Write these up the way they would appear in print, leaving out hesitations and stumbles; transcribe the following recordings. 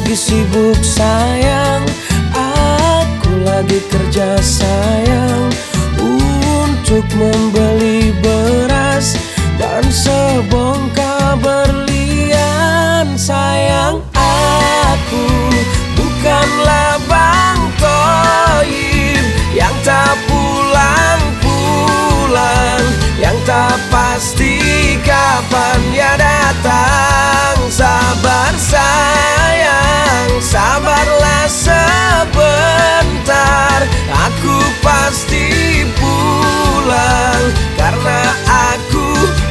lagi sibuk sayang, aku lagi kerja sayang, untuk membeli beras dan sebongkah berlian. Sayang, aku bukanlah Bang Toib yang tak pulang-pulang, yang tak pasti kapan dia datang. Sabar sayang, sabarlah sebentar, aku pasti pulang. Karena aku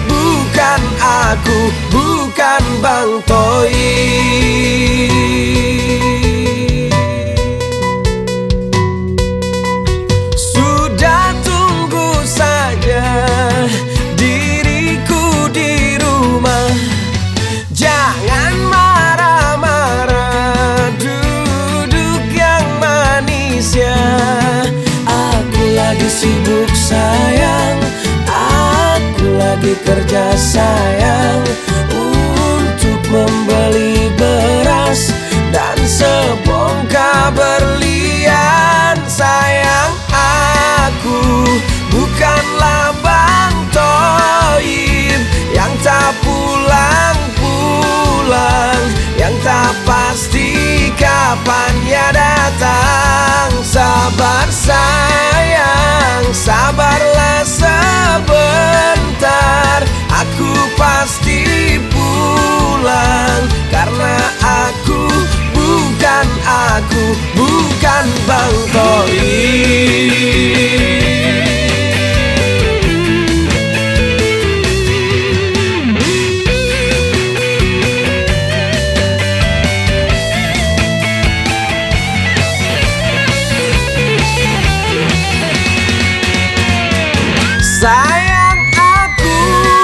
bukan Bang Toib. Sudah tunggu saja diriku di rumah, jangan marah-marah, duduk yang manis ya. Aku lagi sibuk sayang, aku lagi kerja sayang, untuk membeli beras dan sebongkah berlian. Sayang, aku bukanlah Bang Toib yang tak pulang-pulang, yang tak pasti kapan dia datang. Sabar sayang, sabarlah sebentar, aku pasti pulang. Karena aku bukan Bang Toib. Sayang, aku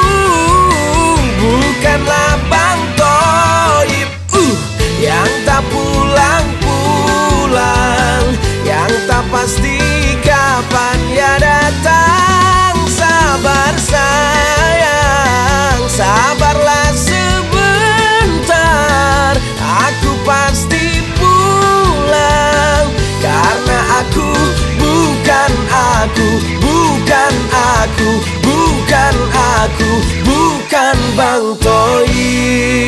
bukanlah Bang Toib yang tak pulang-pulang, yang tak pasti kapan dia datang. Sabar sayang, sabarlah sebentar, aku pasti pulang. Karena aku bukan Bang Toib.